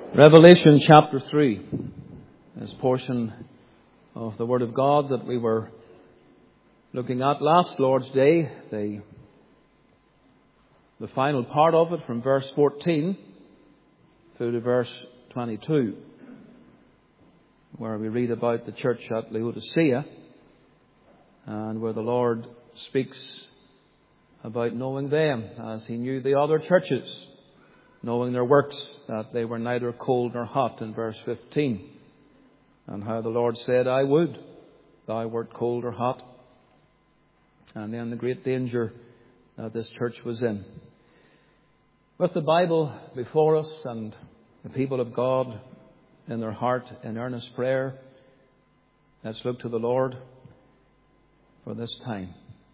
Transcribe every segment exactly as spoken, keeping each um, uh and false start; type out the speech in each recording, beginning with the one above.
Revelation chapter three, this portion of the Word of God that we were looking at last Lord's Day, the, the final part of it from verse fourteen through to verse twenty-two, where we read about the church at Laodicea and where the Lord speaks about knowing them as He knew the other churches, knowing their works, that they were neither cold nor hot in verse fifteen. And how the Lord said, I would, thou wert cold or hot. And then the great danger that this church was in. With the Bible before us and the people of God in their heart in earnest prayer, let's look to the Lord for this time.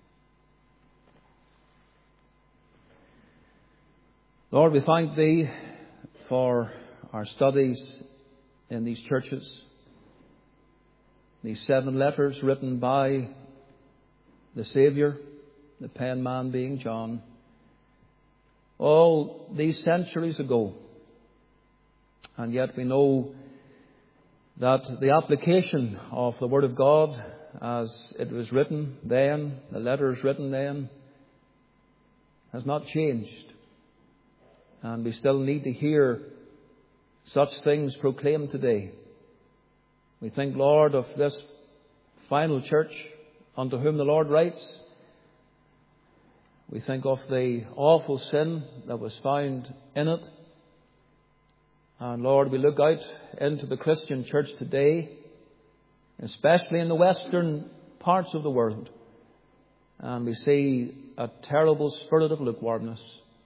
Lord, we thank Thee for our studies in these churches, these seven letters written by the Saviour, the pen man being John, all these centuries ago. And yet we know that the application of the Word of God as it was written then, the letters written then, has not changed. And we still need to hear such things proclaimed today. We think, Lord, of this final church unto whom the Lord writes. We think of the awful sin that was found in it. And Lord, we look out into the Christian church today, especially in the western parts of the world, and we see a terrible spirit of lukewarmness.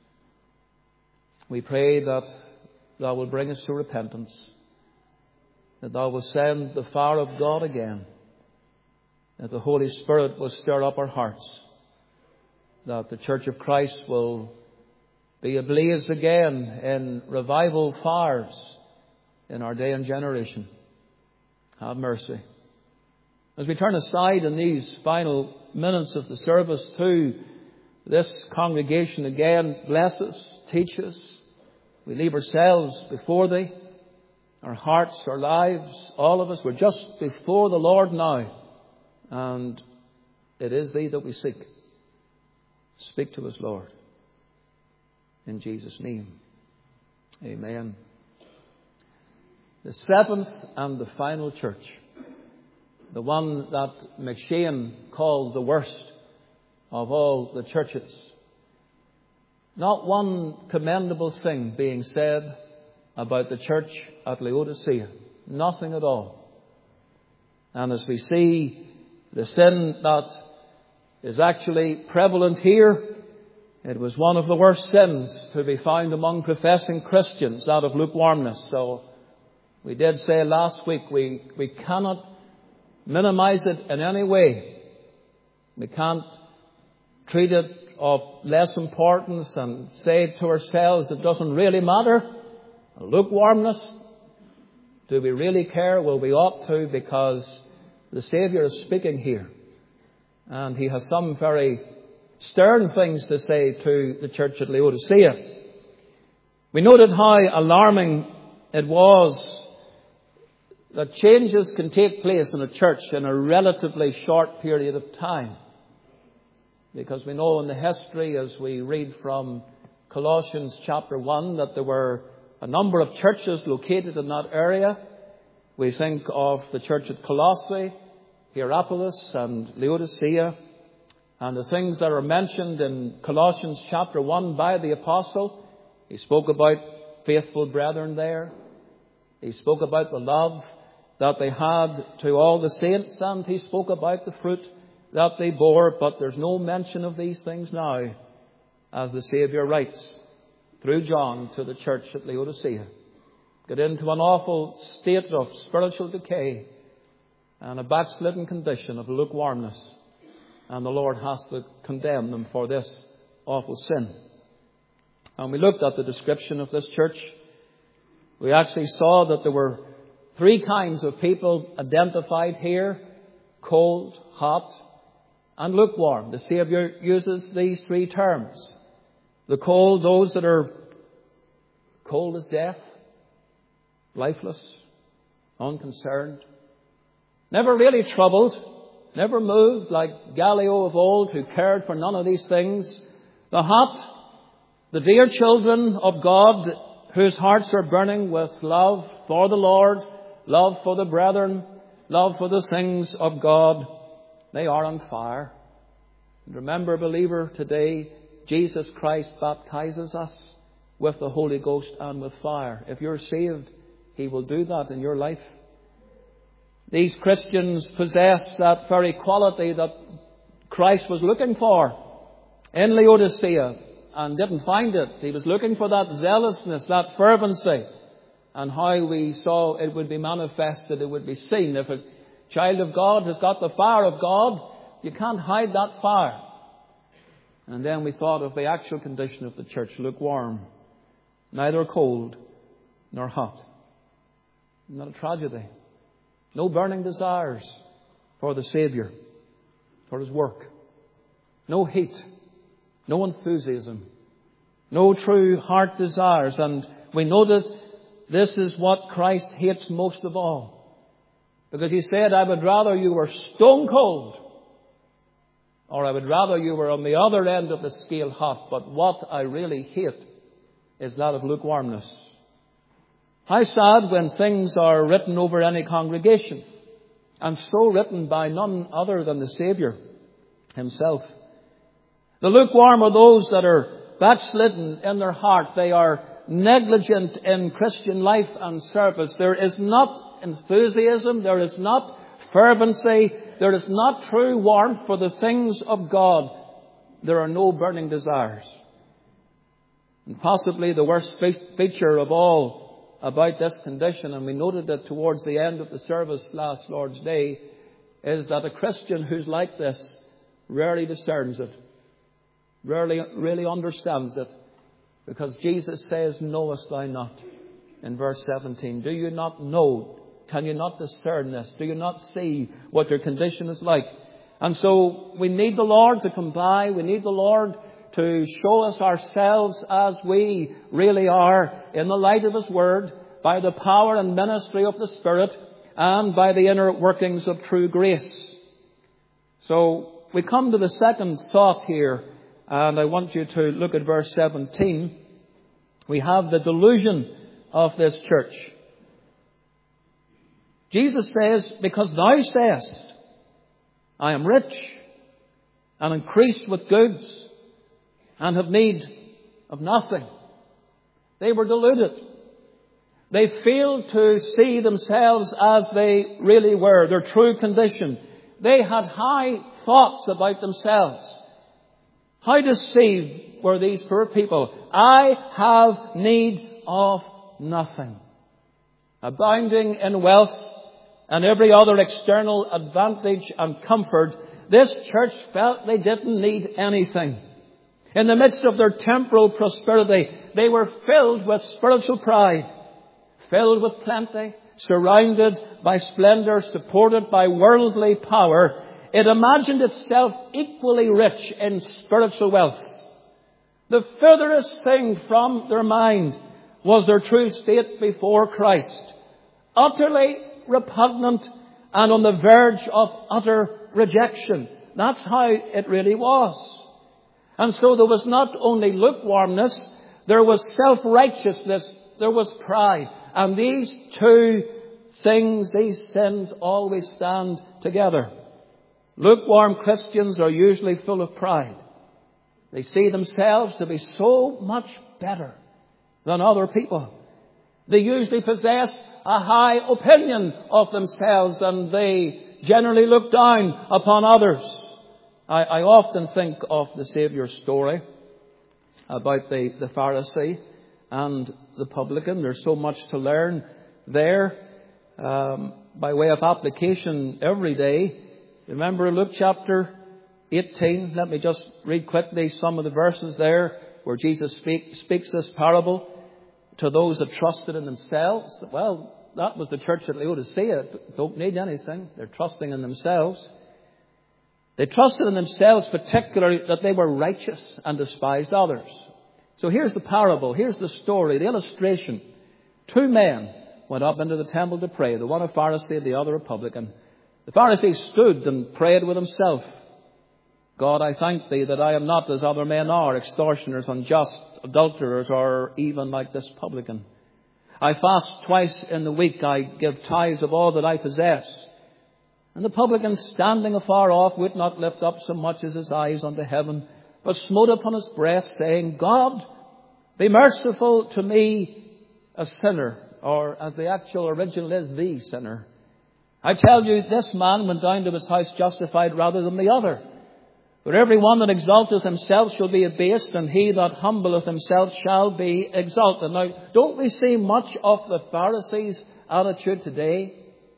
We pray that Thou will bring us to repentance, that Thou will send the fire of God again, that the Holy Spirit will stir up our hearts, that the Church of Christ will be ablaze again in revival fires in our day and generation. Have mercy. As we turn aside in these final minutes of the service to this congregation again, bless us, teach us. We leave ourselves before Thee, our hearts, our lives, all of us. We're just before the Lord now. And it is Thee that we seek. Speak to us, Lord. In Jesus' name. Amen. The seventh and the final church. The one that McShane called the worst of all the churches. Not one commendable thing being said about the church at Laodicea. Nothing at all. And as we see the sin that is actually prevalent here, it was one of the worst sins to be found among professing Christians, that of lukewarmness. So we did say last week we, we cannot minimize it in any way. We can't treat it of less importance and say to ourselves it doesn't really matter. Lukewarmness, do we really care? Well, we ought to, because the Saviour is speaking here. And He has some very stern things to say to the church at Laodicea. We noted how alarming it was that changes can take place in a church in a relatively short period of time. Because we know in the history, as we read from Colossians chapter one, that there were a number of churches located in that area. We think of the church at Colossae, Hierapolis and Laodicea. And the things that are mentioned in Colossians chapter one by the apostle. He spoke about faithful brethren there. He spoke about the love that they had to all the saints. And he spoke about the fruit that they bore, but there's no mention of these things now, as the Saviour writes through John to the church at Laodicea. Get into an awful state of spiritual decay and a backslidden condition of lukewarmness, and the Lord has to condemn them for this awful sin. And we looked at the description of this church. We actually saw that there were three kinds of people identified here: cold, hot, and lukewarm. The Saviour uses these three terms. The cold, those that are cold as death. lifeless, unconcerned, never really troubled, never moved like Gallio of old, who cared for none of these things. The hot, the dear children of God, whose hearts are burning with love for the Lord, love for the brethren, love for the things of God, they are on fire. And remember, believer, today Jesus Christ baptizes us with the Holy Ghost and with fire. If you're saved, He will do that in your life. These Christians possess that very quality that Christ was looking for in Laodicea and didn't find it. He was looking for that zealousness, that fervency, and how we saw it would be manifested, it would be seen. If a child of God has got the fire of God, you can't hide that fire. And then we thought of the actual condition of the church, lukewarm, neither cold nor hot. Isn't that a tragedy? No burning desires for the Saviour, for His work. No heat, no enthusiasm, no true heart desires. And we know that this is what Christ hates most of all. Because He said, I would rather you were stone cold, or I would rather you were on the other end of the scale hot. But what I really hate is that of lukewarmness. How sad when things are written over any congregation, and so written by none other than the Saviour Himself. The lukewarm are those that are backslidden in their heart. They are negligent in Christian life and service. There is not enthusiasm. There is not fervency. There is not true warmth for the things of God. There are no burning desires. And possibly the worst feature of all about this condition, and we noted it towards the end of the service last Lord's Day, is that a Christian who's like this rarely discerns it, rarely really understands it, because Jesus says, knowest thou not? In verse seventeen, do you not know? Can you not discern this? Do you not see what your condition is like? And so we need the Lord to come by. We need the Lord to show us ourselves as we really are in the light of His Word, by the power and ministry of the Spirit, and by the inner workings of true grace. So we come to the second thought here, and I want you to look at verse seventeen. We have the delusion of this church. Jesus says, because thou sayest, I am rich and increased with goods, and have need of nothing. They were deluded. They failed to see themselves as they really were, their true condition. They had high thoughts about themselves. How deceived were these poor people? I have need of nothing. Abounding in wealth and every other external advantage and comfort, this church felt they didn't need anything. In the midst of their temporal prosperity, they were filled with spiritual pride, filled with plenty, surrounded by splendour, supported by worldly power. It imagined itself equally rich in spiritual wealth. The furthest thing from their mind was their true state before Christ. Utterly repugnant and on the verge of utter rejection. That's how it really was. And so there was not only lukewarmness, there was self-righteousness, there was pride. And these two things, these sins, always stand together. Lukewarm Christians are usually full of pride. They see themselves to be so much better than other people. They usually possess a high opinion of themselves, and they generally look down upon others. I, I often think of the Saviour's story about the, the Pharisee and the publican. There's so much to learn there. Um, by way of application every day, remember Luke chapter eighteen. Let me just read quickly some of the verses there where Jesus speak, speaks this parable to those that trusted in themselves. Well, that was the church at Laodicea. Don't need anything. They're trusting in themselves. They trusted in themselves, particularly that they were righteous and despised others. So here's the parable. Here's the story, the illustration. Two men went up into the temple to pray, the one a Pharisee, the other a publican. The Pharisee stood and prayed with himself, God, I thank thee that I am not as other men are, extortioners, unjust, adulterers, or even like this publican. I fast twice in the week. I give tithes of all that I possess. And the publican, standing afar off, would not lift up so much as his eyes unto heaven, but smote upon his breast, saying, God, be merciful to me, a sinner. Or as the actual original is, the sinner. I tell you, this man went down to his house justified rather than the other. For every one that exalteth himself shall be abased, and he that humbleth himself shall be exalted. Now, don't we see much of the Pharisees' attitude today?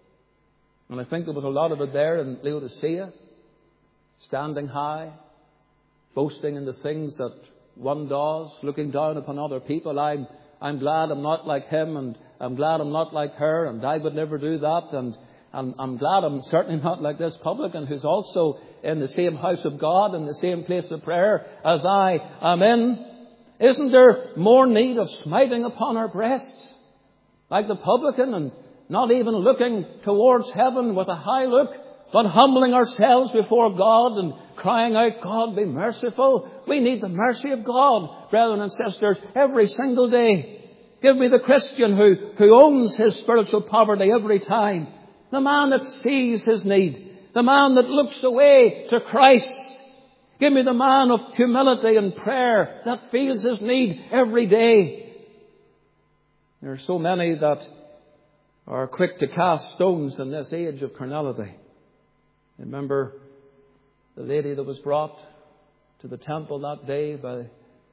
And I think there was a lot of it there in Laodicea. Standing high, boasting in the things that one does, looking down upon other people. I'm, I'm glad I'm not like him, and I'm glad I'm not like her, and I would never do that, and I'm, I'm glad I'm certainly not like this publican who's also in the same house of God, in the same place of prayer as I am in. Isn't there more need of smiting upon our breasts like the publican, and not even looking towards heaven with a high look, but humbling ourselves before God and crying out, God, be merciful. We need the mercy of God, brethren and sisters, every single day. Give me the Christian who, who owns his spiritual poverty every time. The man that sees his need. The man that looks away to Christ. Give me the man of humility and prayer that feels his need every day. There are so many that are quick to cast stones in this age of carnality. Remember the lady that was brought to the temple that day by,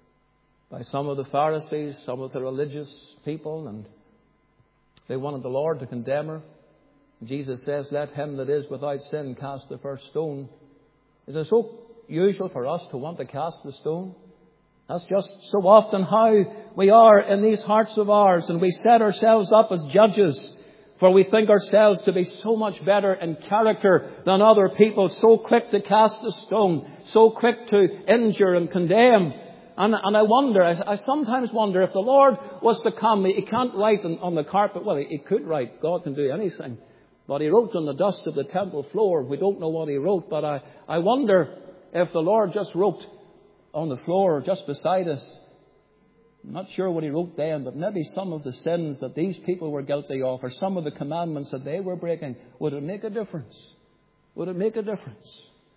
by some of the Pharisees, some of the religious people, and they wanted the Lord to condemn her. Jesus says, let him that is without sin cast the first stone. Is it so usual for us to want to cast the stone? That's just so often how we are in these hearts of ours, and we set ourselves up as judges, for we think ourselves to be so much better in character than other people, so quick to cast the stone, so quick to injure and condemn. And, and I wonder, I, I sometimes wonder, if the Lord was to come, He can't write on, on the carpet. Well, he, he could write. God can do anything. But He wrote on the dust of the temple floor. We don't know what He wrote, but I, I wonder if the Lord just wrote on the floor just beside us. I'm not sure what He wrote then, but maybe some of the sins that these people were guilty of, or some of the commandments that they were breaking. Would it make a difference? Would it make a difference?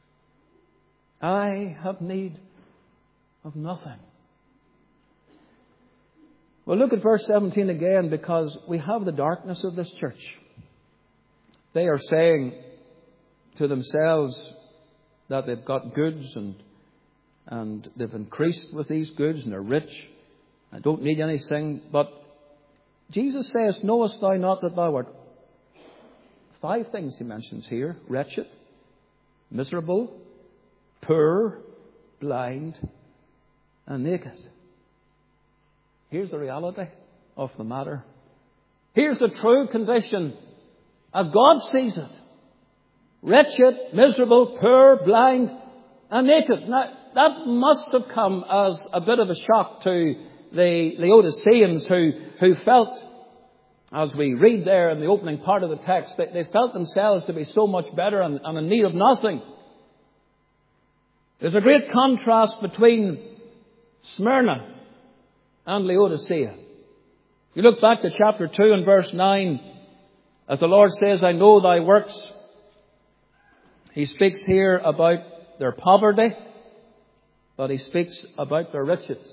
I have need of nothing. Well, look at verse seventeen again, because we have the darkness of this church. They are saying to themselves that they've got goods and and they've increased with these goods and they're rich. I don't need anything. But Jesus says, knowest thou not that thou art? Five things He mentions here: wretched, miserable, poor, blind, and naked. Here's the reality of the matter. Here's the true condition as God sees it. Wretched, miserable, poor, blind, and naked. Now, that must have come as a bit of a shock to the Laodiceans who, who felt, as we read there in the opening part of the text, that they felt themselves to be so much better and, and in need of nothing. There's a great contrast between Smyrna and Laodicea. You look back to chapter two and verse nine, as the Lord says, I know thy works. He speaks here about their poverty, but He speaks about their riches.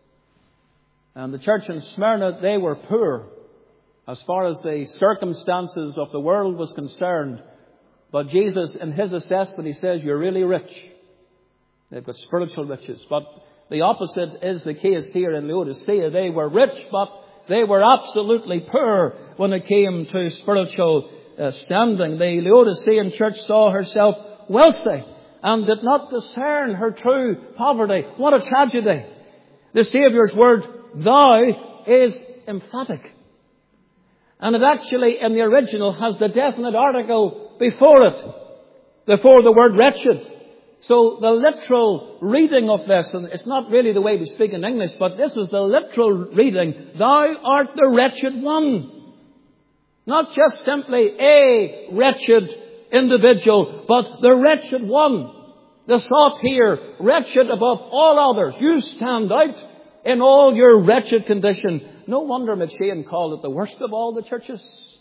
And the church in Smyrna, they were poor as far as the circumstances of the world was concerned. But Jesus, in His assessment, He says, you're really rich. They've got spiritual riches. But the opposite is the case here in Laodicea. They were rich, but they were absolutely poor when it came to spiritual uh, standing. The Laodicean church saw herself wealthy and did not discern her true poverty. What a tragedy. The Saviour's word, thou, is emphatic. And it actually, in the original, has the definite article before it, before the word wretched. So the literal reading of this, and it's not really the way we speak in English, but this is the literal reading. Thou art the wretched one. Not just simply a wretched individual, but the wretched one. The thought here, wretched above all others. You stand out in all your wretched condition. No wonder McShane called it the worst of all the churches.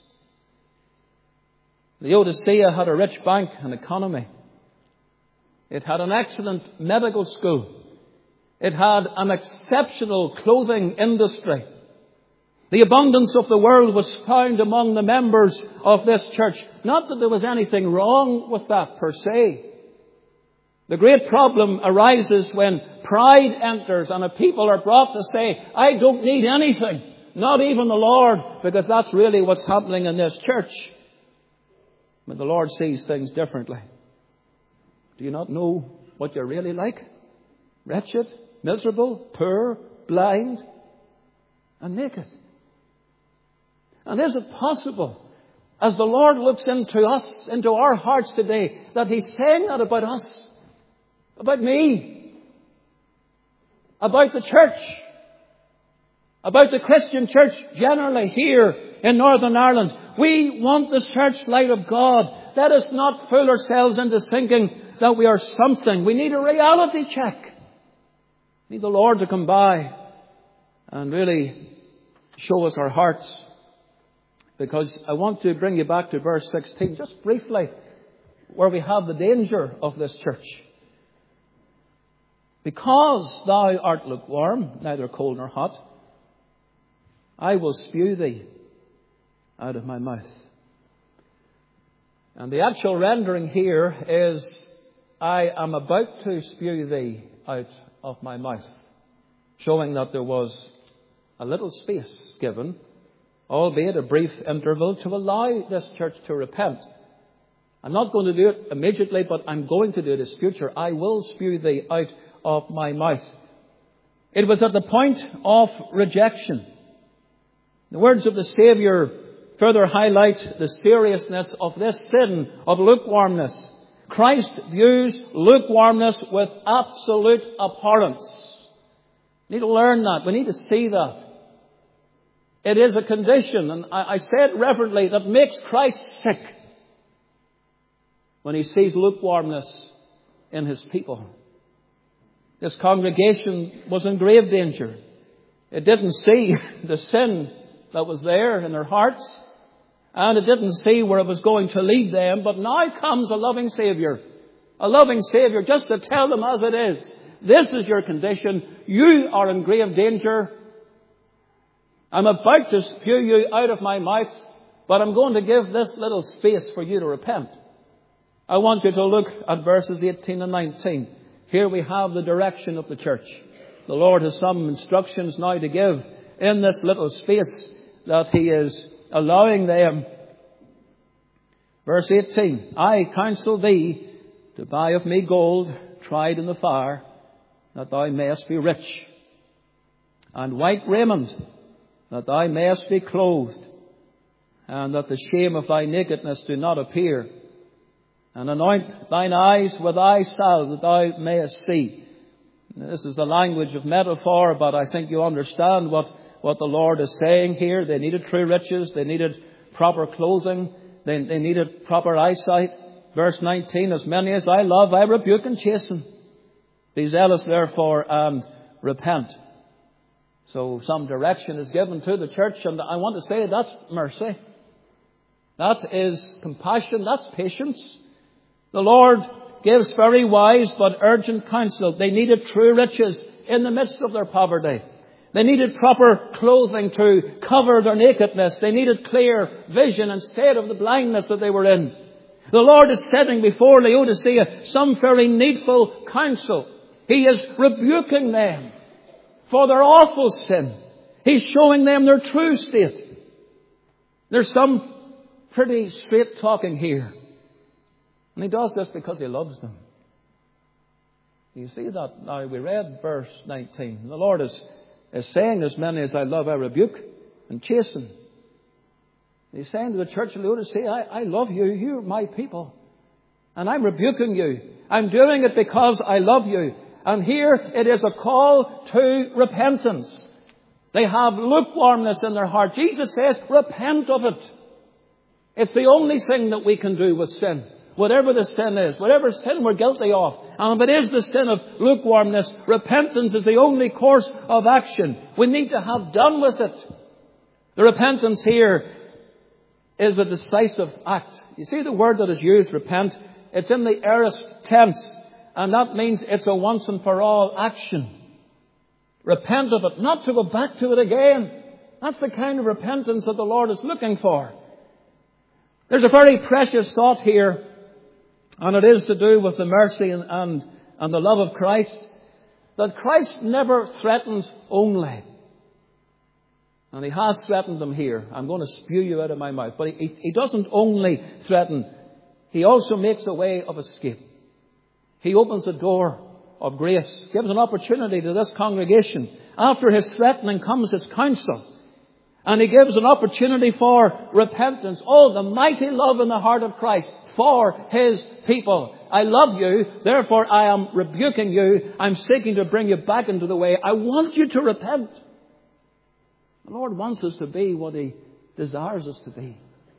Laodicea had a rich bank and economy. It had an excellent medical school. It had an exceptional clothing industry. The abundance of the world was found among the members of this church. Not that there was anything wrong with that per se. The great problem arises when pride enters and a people are brought to say, I don't need anything, not even the Lord, because that's really what's happening in this church. But the Lord sees things differently. Do you not know what you're really like? Wretched, miserable, poor, blind, and naked. And is it possible, as the Lord looks into us, into our hearts today, that He's saying that about us? About me, about the church, about the Christian church generally here in Northern Ireland. We want the searchlight of God. Let us not fool ourselves into thinking that we are something. We need a reality check. We need the Lord to come by and really show us our hearts. Because I want to bring you back to verse sixteen, just briefly, where we have the danger of this church. Because thou art lukewarm, neither cold nor hot, I will spew thee out of my mouth. And the actual rendering here is, I am about to spew thee out of my mouth. Showing that there was a little space given, albeit a brief interval, to allow this church to repent. I'm not going to do it immediately, but I'm going to do this future. I will spew thee out of my mouth. It was at the point of rejection. The words of the Saviour further highlight the seriousness of this sin of lukewarmness. Christ views lukewarmness with absolute abhorrence. We need to learn that. We need to see that. It is a condition, and I, I say it reverently, that makes Christ sick when He sees lukewarmness in His people. This congregation was in grave danger. It didn't see the sin that was there in their hearts, and it didn't see where it was going to lead them. But now comes a loving Saviour, a loving Saviour, just to tell them as it is. This is your condition. You are in grave danger. I'm about to spew you out of my mouth, but I'm going to give this little space for you to repent. I want you to look at verses eighteen and nineteen. Here we have the direction of the church. The Lord has some instructions now to give in this little space that He is allowing them. Verse eighteen, I counsel thee to buy of me gold tried in the fire, that thou mayest be rich, and white raiment, that thou mayest be clothed, and that the shame of thy nakedness do not appear. And anoint thine eyes with eye salve, that thou mayest see. Now, this is the language of metaphor, but I think you understand what, what the Lord is saying here. They needed true riches. They needed proper clothing. They, they needed proper eyesight. Verse nineteen, as many as I love, I rebuke and chasten. Be zealous, therefore, and repent. So some direction is given to the church, and I want to say that's mercy. That is compassion. That's patience. The Lord gives very wise but urgent counsel. They needed true riches in the midst of their poverty. They needed proper clothing to cover their nakedness. They needed clear vision instead of the blindness that they were in. The Lord is setting before Laodicea some very needful counsel. He is rebuking them for their awful sin. He's showing them their true state. There's some pretty straight talking here. And He does this because He loves them. You see that now? We read verse nineteen. The Lord is, is saying, as many as I love, I rebuke and chasten. He's saying to the church of Laodicea, I, I love you. You're my people. And I'm rebuking you. I'm doing it because I love you. And here it is a call to repentance. They have lukewarmness in their heart. Jesus says, repent of it. It's the only thing that we can do with sin. Whatever the sin is, whatever sin we're guilty of, and if it is the sin of lukewarmness, repentance is the only course of action. We need to have done with it. The repentance here is a decisive act. You see the word that is used, repent, it's in the aorist tense, and that means it's a once and for all action. Repent of it, not to go back to it again. That's the kind of repentance that the Lord is looking for. There's a very precious thought here, and it is to do with the mercy and, and, and the love of Christ, that Christ never threatens only. And he has threatened them here. I'm going to spew you out of my mouth. But he, he doesn't only threaten. He also makes a way of escape. He opens a door of grace, gives an opportunity to this congregation. After his threatening comes his counsel. And he gives an opportunity for repentance. Oh, the mighty love in the heart of Christ for his people. I love you, therefore I am rebuking you. I'm seeking to bring you back into the way. I want you to repent. The Lord wants us to be what he desires us to be.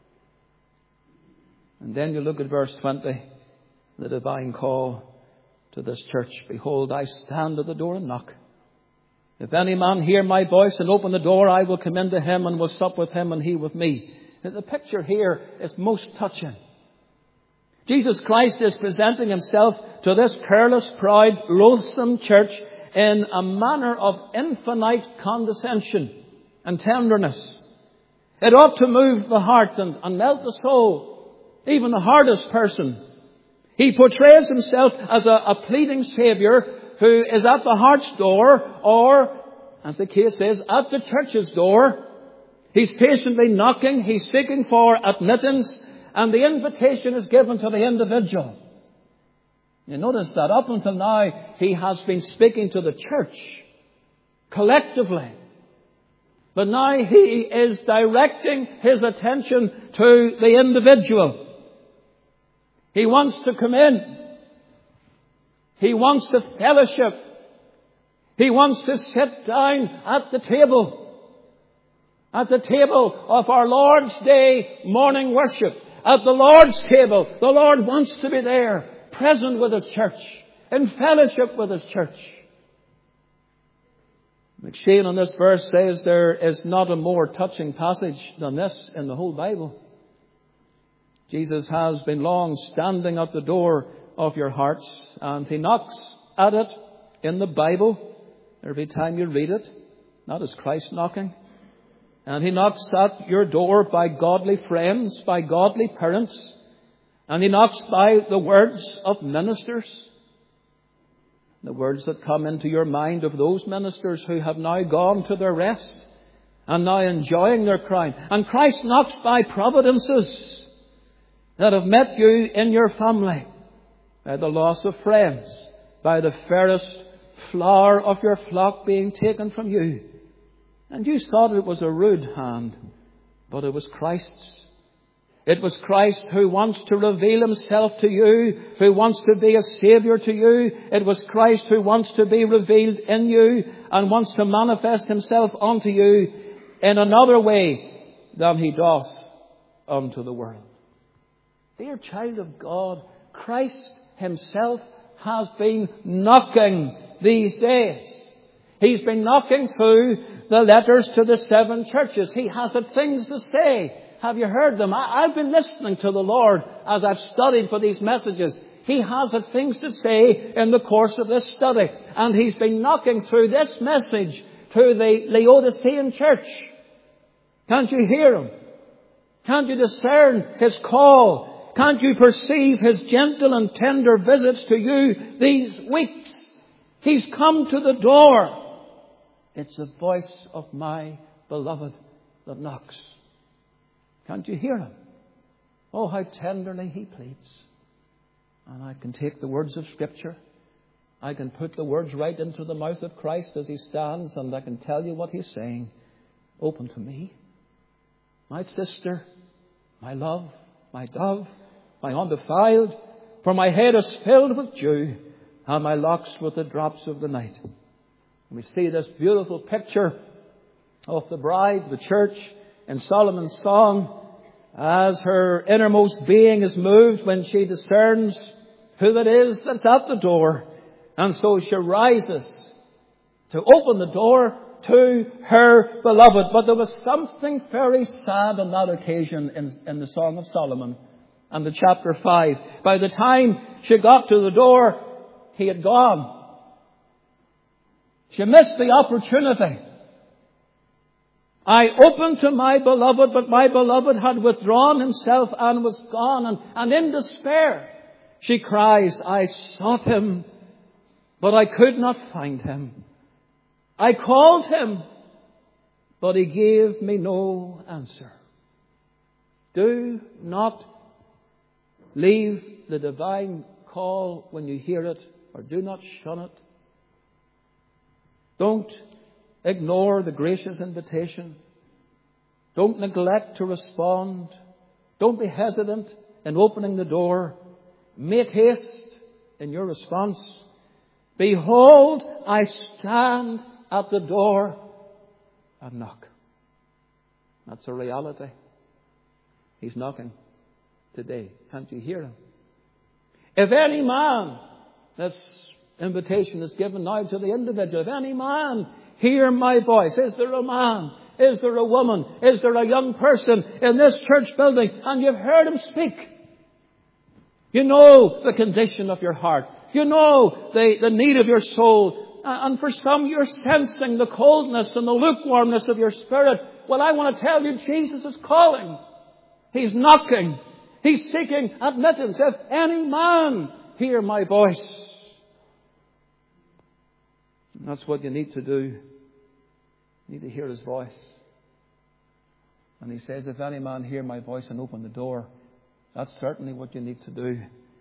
And then you look at verse twenty, the divine call to this church. Behold, I stand at the door and knock. If any man hear my voice and open the door, I will come into him and will sup with him and he with me. The picture here is most touching. Jesus Christ is presenting himself to this careless, proud, loathsome church in a manner of infinite condescension and tenderness. It ought to move the heart and, and melt the soul, even the hardest person. He portrays himself as a, a pleading Saviour who is at the heart's door, or, as the case is, at the church's door. He's patiently knocking, he's seeking for admittance, and the invitation is given to the individual. You notice that up until now, he has been speaking to the church collectively. But now he is directing his attention to the individual. He wants to come in. He wants to fellowship. He wants to sit down at the table. At the table of our Lord's Day morning worship. At the Lord's table. The Lord wants to be there, present with His church, in fellowship with His church. McShane on this verse says there is not a more touching passage than this in the whole Bible. Jesus has been long standing at the door of your hearts, and He knocks at it in the Bible every time you read it. That is Christ knocking. And He knocks at your door by godly friends, by godly parents, and He knocks by the words of ministers. The words that come into your mind of those ministers who have now gone to their rest and now enjoying their crown. And Christ knocks by providences that have met you in your family, by the loss of friends, by the fairest flower of your flock being taken from you. And you thought it was a rude hand, but it was Christ's. It was Christ who wants to reveal Himself to you, who wants to be a Saviour to you. It was Christ who wants to be revealed in you and wants to manifest Himself unto you in another way than He doth unto the world. Dear child of God, Christ Himself has been knocking these days. He's been knocking through the letters to the seven churches. He has had things to say. Have you heard them? I, I've been listening to the Lord as I've studied for these messages. He has had things to say in the course of this study. And He's been knocking through this message to the Laodicean church. Can't you hear Him? Can't you discern His call? Can't you perceive His gentle and tender visits to you these weeks? He's come to the door. It's the voice of my beloved that knocks. Can't you hear Him? Oh, how tenderly He pleads. And I can take the words of Scripture. I can put the words right into the mouth of Christ as He stands, and I can tell you what He's saying. Open to me, my sister, my love, my dove, my undefiled, for my head is filled with dew, and my locks with the drops of the night. And we see this beautiful picture of the bride, the church, in Solomon's song, as her innermost being is moved when she discerns who it is that's at the door. And so she rises to open the door to her beloved. But there was something very sad on that occasion in, in the Song of Solomon and the chapter five. By the time she got to the door, he had gone. She missed the opportunity. I opened to my beloved, but my beloved had withdrawn himself and was gone. And, and in despair, she cries, I sought him, but I could not find him. I called him, but he gave me no answer. Do not leave the divine call when you hear it, or do not shun it. Don't ignore the gracious invitation. Don't neglect to respond. Don't be hesitant in opening the door. Make haste in your response. Behold, I stand at the door and knock. That's a reality. He's knocking today. Can't you hear him? If any man, this invitation is given now to the individual, if any man hear my voice. Is there a man? Is there a woman? Is there a young person in this church building and you've heard him speak? You know the condition of your heart. You know the, the need of your soul. And for some you're sensing the coldness and the lukewarmness of your spirit. Well, I want to tell you, Jesus is calling. He's knocking. He's seeking admittance. If any man hear my voice. That's what you need to do. You need to hear his voice. And he says, if any man hear my voice and open the door, that's certainly what you need to do.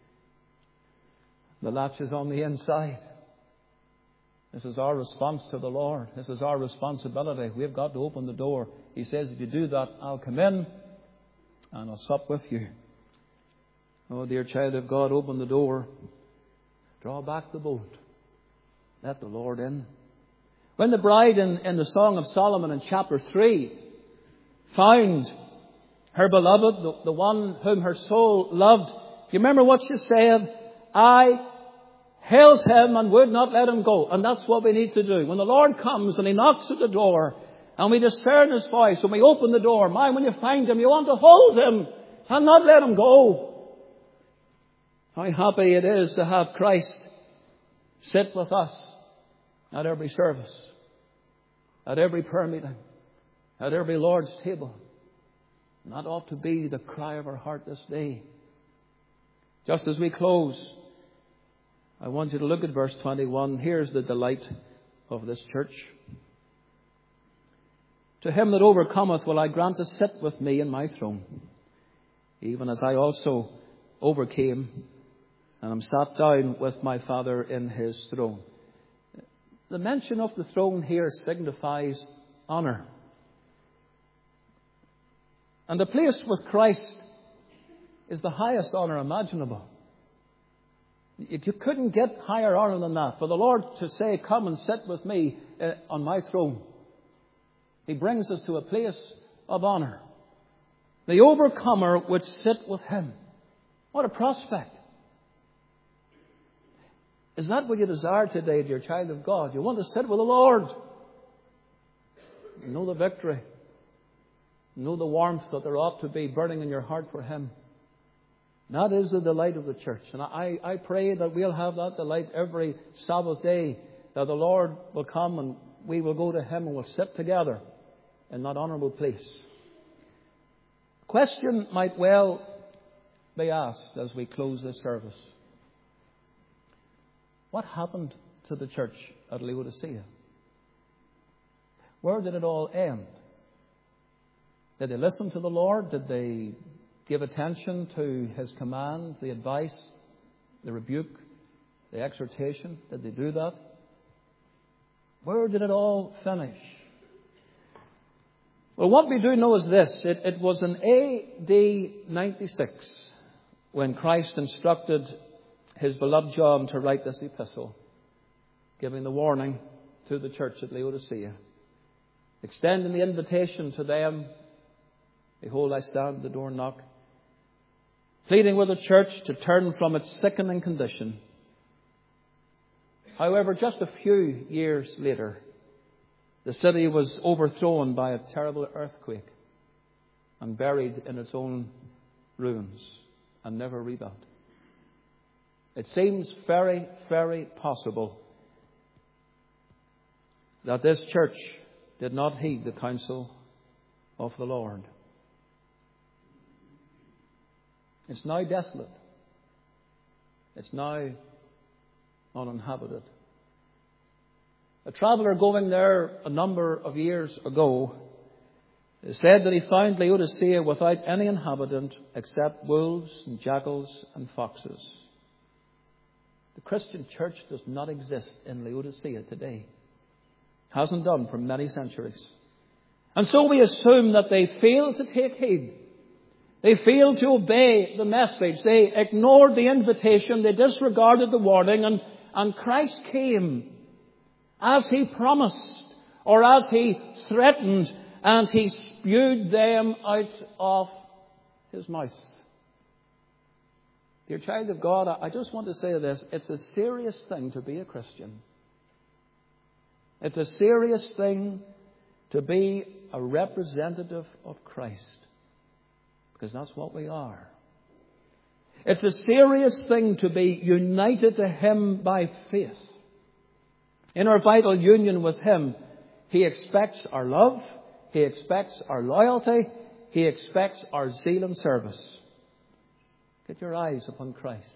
The latch is on the inside. This is our response to the Lord. This is our responsibility. We've got to open the door. He says, if you do that, I'll come in and I'll sup with you. Oh, dear child of God, open the door. Draw back the bolt. Let the Lord in. When the bride in, in the Song of Solomon in chapter three found her beloved, the, the one whom her soul loved, you remember what she said? I held him and would not let him go. And that's what we need to do. When the Lord comes and he knocks at the door and we discern his voice and we open the door, mind, when you find him, you want to hold him and not let him go. How happy it is to have Christ sit with us at every service, at every prayer meeting, at every Lord's table. And that ought to be the cry of our heart this day. Just as we close, I want you to look at verse twenty-one. Here's the delight of this church. To him that overcometh will I grant to sit with me in my throne, even as I also overcame and am sat down with my Father in his throne. The mention of the throne here signifies honour. And the place with Christ is the highest honour imaginable. You couldn't get higher honour than that. For the Lord to say, come and sit with me uh, on my throne. He brings us to a place of honour. The overcomer would sit with him. What a prospect. Is that what you desire today, dear child of God? You want to sit with the Lord. You know the victory. You know the warmth that there ought to be burning in your heart for him. That is the delight of the church. And I, I pray that we'll have that delight every Sabbath day, that the Lord will come and we will go to him and we'll sit together in that honourable place. Question might well be asked as we close this service. What happened to the church at Laodicea? Where did it all end? Did they listen to the Lord? Did they give attention to his command, the advice, the rebuke, the exhortation? Did they do that? Where did it all finish? Well, what we do know is this. It, it was in A D ninety-six when Christ instructed his beloved John to write this epistle, giving the warning to the church at Laodicea, extending the invitation to them, Behold, I stand at the door and knock, pleading with the church to turn from its sickening condition. However, just a few years later, the city was overthrown by a terrible earthquake and buried in its own ruins and never rebuilt. It seems very, very possible that this church did not heed the counsel of the Lord. It's now desolate. It's now uninhabited. A traveller going there a number of years ago said that he found Laodicea without any inhabitant except wolves and jackals and foxes. The Christian church does not exist in Laodicea today. Hasn't done for many centuries. And so we assume that they failed to take heed. They failed to obey the message. They ignored the invitation. They disregarded the warning. And, and Christ came as He promised, or as He threatened, and He spewed them out of His mouth. Dear child of God, I just want to say this. It's a serious thing to be a Christian. It's a serious thing to be a representative of Christ. Because that's what we are. It's a serious thing to be united to Him by faith. In our vital union with Him, He expects our love. He expects our loyalty. He expects our zeal and service. Get your eyes upon Christ.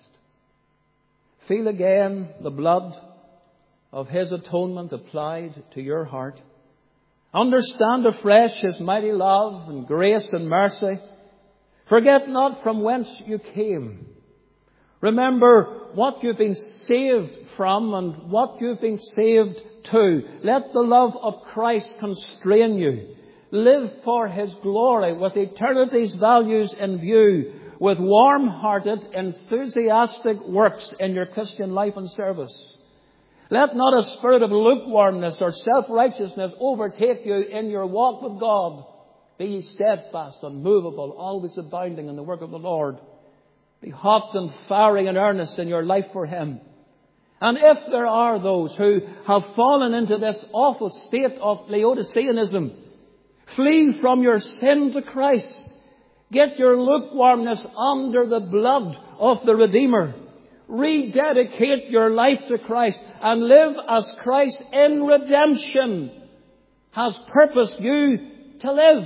Feel again the blood of His atonement applied to your heart. Understand afresh His mighty love and grace and mercy. Forget not from whence you came. Remember what you've been saved from and what you've been saved to. Let the love of Christ constrain you. Live for His glory with eternity's values in view, with warm-hearted, enthusiastic works in your Christian life and service. Let not a spirit of lukewarmness or self-righteousness overtake you in your walk with God. Be ye steadfast, unmovable, always abounding in the work of the Lord. Be hot and fiery and earnest in your life for Him. And if there are those who have fallen into this awful state of Laodiceanism, flee from your sin to Christ. Get your lukewarmness under the blood of the Redeemer. Rededicate your life to Christ and live as Christ in redemption has purposed you to live.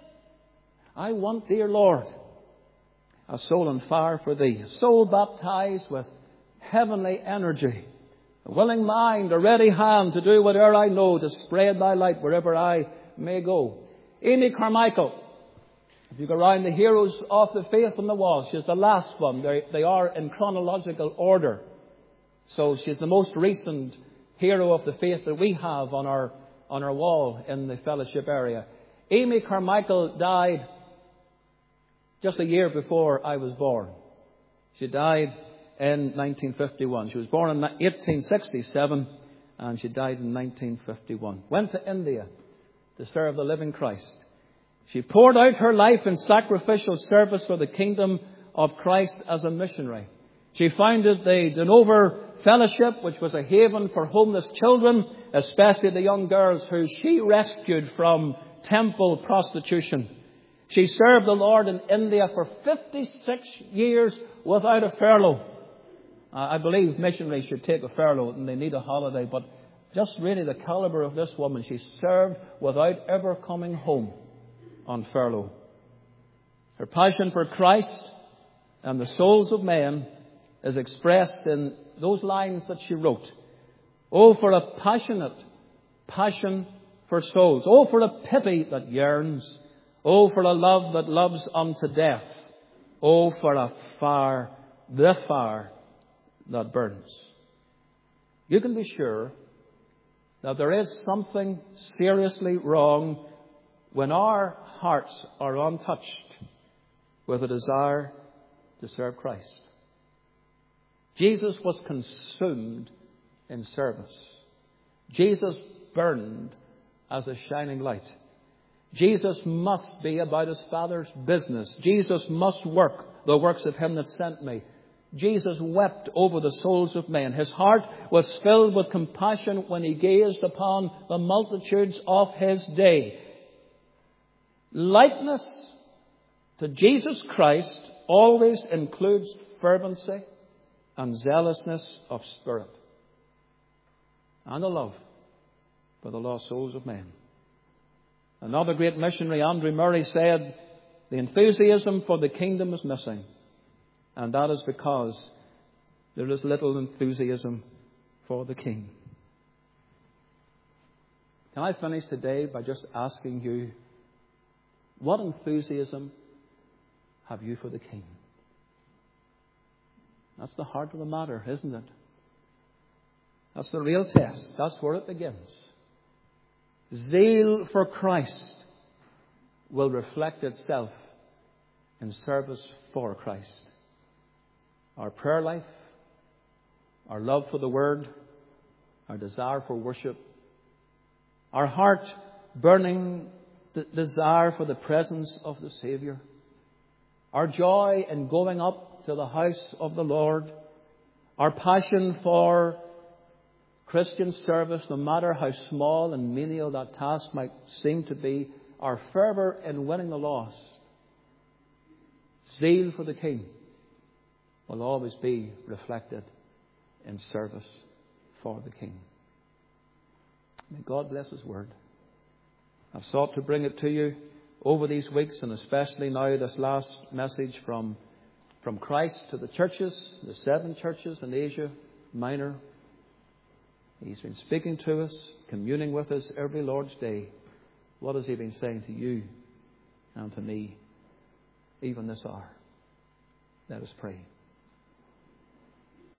I want, dear Lord, a soul on fire for Thee, a soul baptized with heavenly energy, a willing mind, a ready hand to do whatever I know to spread Thy light wherever I may go. Amy Carmichael, if you go around the heroes of the faith on the wall, she's the last one. They, they are in chronological order. So she's the most recent hero of the faith that we have on our, on our wall in the fellowship area. Amy Carmichael died just a year before I was born. She died in nineteen fifty-one. She was born in eighteen sixty-seven and she died in nineteen fifty-one. Went to India to serve the living Christ. She poured out her life in sacrificial service for the kingdom of Christ as a missionary. She founded the Donover Fellowship, which was a haven for homeless children, especially the young girls who she rescued from temple prostitution. She served the Lord in India for fifty-six years without a furlough. I believe missionaries should take a furlough and they need a holiday, but just really the caliber of this woman, she served without ever coming home on furlough. Her passion for Christ and the souls of men is expressed in those lines that she wrote. Oh, for a passionate passion for souls. Oh, for a pity that yearns. Oh, for a love that loves unto death. Oh, for a fire, the fire that burns. You can be sure that there is something seriously wrong when our hearts are untouched with a desire to serve Christ. Jesus was consumed in service. Jesus burned as a shining light. Jesus must be about his Father's business. Jesus must work the works of him that sent me. Jesus wept over the souls of men. His heart was filled with compassion when he gazed upon the multitudes of his day. Likeness to Jesus Christ always includes fervency and zealousness of spirit and a love for the lost souls of men. Another great missionary, Andrew Murray, said, the enthusiasm for the kingdom is missing. And that is because there is little enthusiasm for the King. Can I finish today by just asking you, what enthusiasm have you for the King? That's the heart of the matter, isn't it? That's the real test. That's where it begins. Zeal for Christ will reflect itself in service for Christ. Our prayer life, our love for the Word, our desire for worship, our heart burning d- desire for the presence of the Saviour, our joy in going up to the house of the Lord, our passion for Christian service, no matter how small and menial that task might seem to be, our fervour in winning the lost, zeal for the King will always be reflected in service for the King. May God bless His Word. I've sought to bring it to you over these weeks, and especially now this last message from, from Christ to the churches, the seven churches in Asia Minor. He's been speaking to us, communing with us every Lord's Day. What has He been saying to you and to me, even this hour? Let us pray.